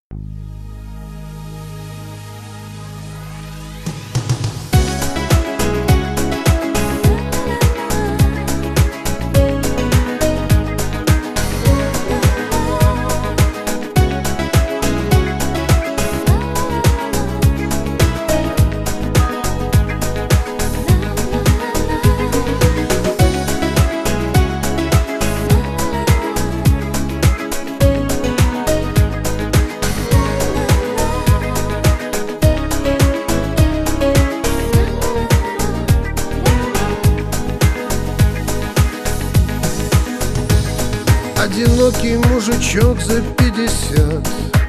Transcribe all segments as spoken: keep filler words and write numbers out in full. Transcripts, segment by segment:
Одинокий мужичок за пятьдесят,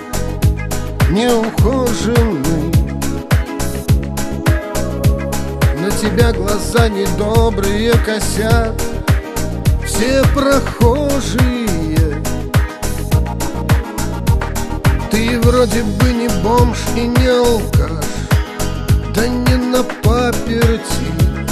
неухоженный. На тебя глаза недобрые косят все прохожие. Ты вроде бы не бомж и не алкаш, да не на паперти.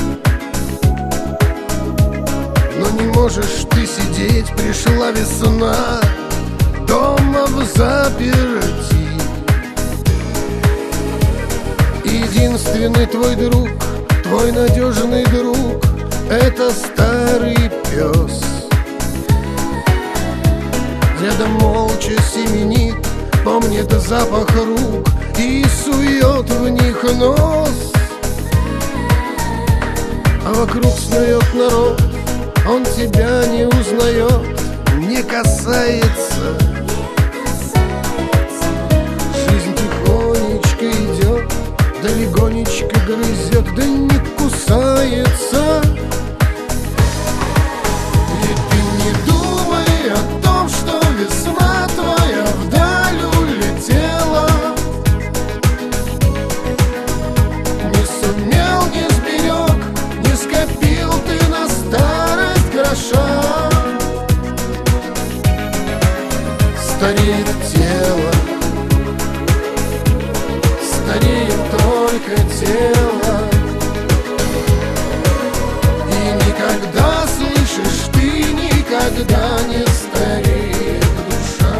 Но не можешь ты сидеть, пришла весна, дома в заперти. Единственный твой друг, твой надежный друг — это старый пес. Рядом молча семенит, помнит запах рук и сует в них нос. А вокруг снует народ, он тебя не узнает, не касается. Жизнь тихонечко идет, да легонечко грызет, да не кусается. И ты не думай о том, что весна твоя вдаль улетела. Не сумел, не сберег, не скопил ты на старость гроша. Стареет тело, стареет только тело. И никогда, слышишь, ты никогда не стареет душа.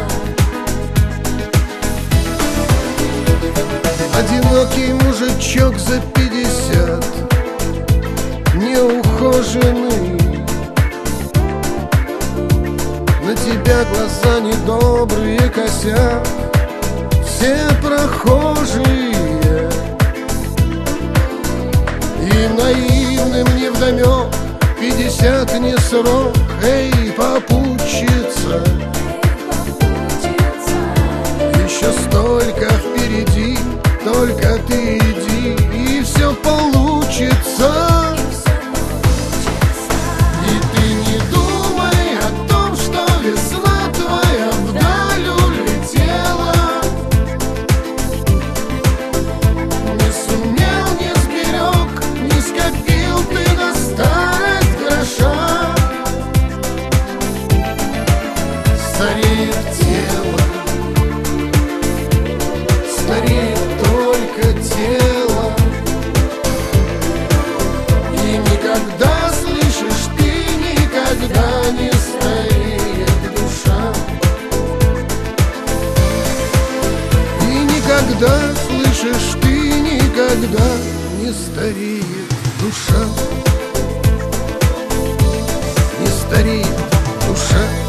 Одинокий мужичок за пятьдесят, неухоженный. На тебя глаза недобрые косят все прохожие. Им наивным невдомек пятьдесят не срок, эй, попутчица. Еще столько впереди, только ты иди, и все получится. Стареет тело, стареет только тело. И никогда, слышишь, ты никогда не стареет душа. И никогда, слышишь, ты никогда не стареет душа. Не стареет душа.